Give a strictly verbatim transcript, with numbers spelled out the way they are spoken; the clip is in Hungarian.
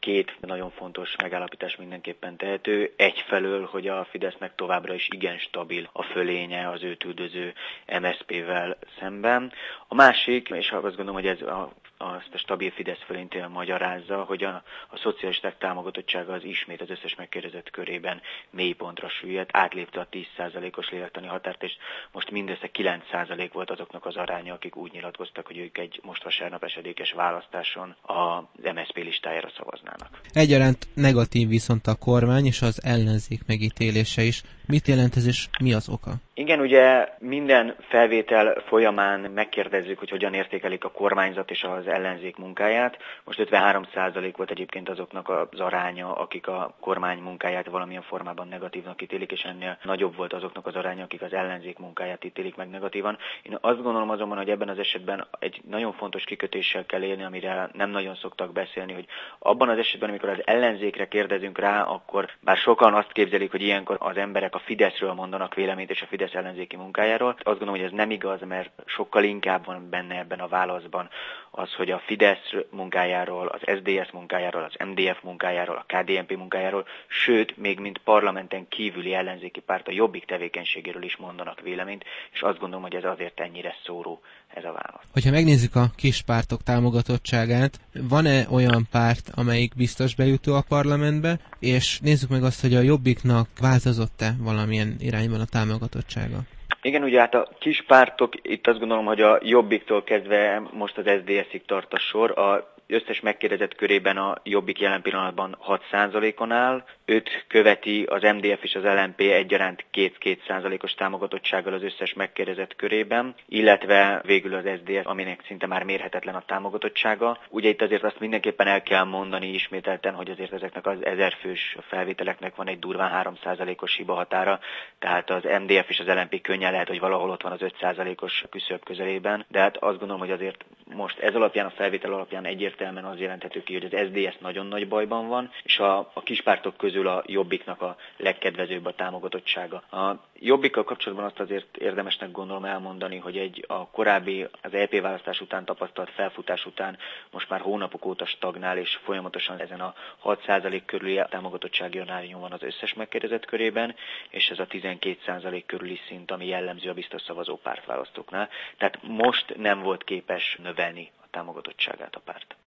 két nagyon fontos megállapítás mindenképpen tehető. Egyfelől, hogy a Fidesznek továbbra is igen stabil a fölénye az őt üldöző em es zé pével szemben. A másik, és azt gondolom, hogy ez a azt a stabil Fidesz fölényt magyarázza, hogy a, a szocialisták támogatottsága az ismét az összes megkérdezett körében mélypontra süllyedt, átlépte a tíz százalékos lélektani határt, és most mindössze kilenc százalék volt azoknak az aránya, akik úgy nyilatkoztak, hogy ők egy most vasárnap esedékes választáson az em es zé pé listájára szavaznának. Egyaránt negatív viszont a kormány és az ellenzék megítélése is. Mit jelent ez és mi az oka? Igen, ugye minden felvétel folyamán megkérdezzük, hogy hogyan értékelik a kormányzat és az ellenzék munkáját. Most ötvenhárom százalék volt egyébként azoknak az aránya, akik a kormány munkáját valamilyen formában negatívnak ítélik, és ennél nagyobb volt azoknak az aránya, akik az ellenzék munkáját ítélik meg negatívan. Én azt gondolom azonban, hogy ebben az esetben egy nagyon fontos kikötéssel kell élni, amire nem nagyon szoktak beszélni, hogy abban az esetben, amikor az ellenzékre kérdezünk rá, akkor bár sokan azt képzelik, hogy ilyenkor az emberek a Fideszről mondanak véleményt és a Fidesz ellenzéki munkájáról. Azt gondolom, hogy ez nem igaz, mert sokkal inkább van benne ebben a válaszban az, hogy a Fidesz munkájáról, az es zé dé es munkájáról, az em dé ef munkájáról, a ká dé en pé munkájáról, sőt, még mint parlamenten kívüli ellenzéki párt a Jobbik tevékenységéről is mondanak véleményt, és azt gondolom, hogy ez azért ennyire szóró ez a válasz. Hogyha megnézzük a kis pártok támogatottságát, van-e olyan párt, amelyik biztos bejutó a parlamentbe, és nézzük meg azt, hogy a Jobbiknak változott-e valamilyen irányban a támogatottsága? Igen, ugye hát a kis pártok, itt azt gondolom, hogy a Jobbiktól kezdve most az es zé dé es-ig tart a sor. A összes megkérdezett körében a Jobbik jelen pillanatban hat százalékon áll, őt követi az em dé ef és az el en pé egyaránt két-két százalékos támogatottsággal az összes megkérdezett körében, illetve végül az es zé dé es, aminek szinte már mérhetetlen a támogatottsága. Ugye itt azért azt mindenképpen el kell mondani ismételten, hogy azért ezeknek az ezerfős felvételeknek van egy durván három százalékos hiba határa, tehát az em dé ef és az el en pé könnyen lehet, hogy valahol ott van az öt százalékos küszöb közelében, de hát azt gondolom, hogy azért most ez alapján, a felvétel alapján egyértelműen az jelenthető ki, hogy az es zé dé es nagyon nagy bajban van, és a, a kispártok közül a Jobbiknak a legkedvezőbb a támogatottsága. A Jobbikkal kapcsolatban azt azért érdemesnek gondolom elmondani, hogy egy a korábbi, az é pé választás után tapasztalt felfutás után most már hónapok óta stagnál, és folyamatosan ezen a hat százalék körüli támogatottsági arányon van az összes megkérdezett körében, és ez a tizenkét százalék körüli szint, ami jellemző a biztos szavazó pártválasztóknál. Tehát most nem volt képes növelni a támogatottságát a párt.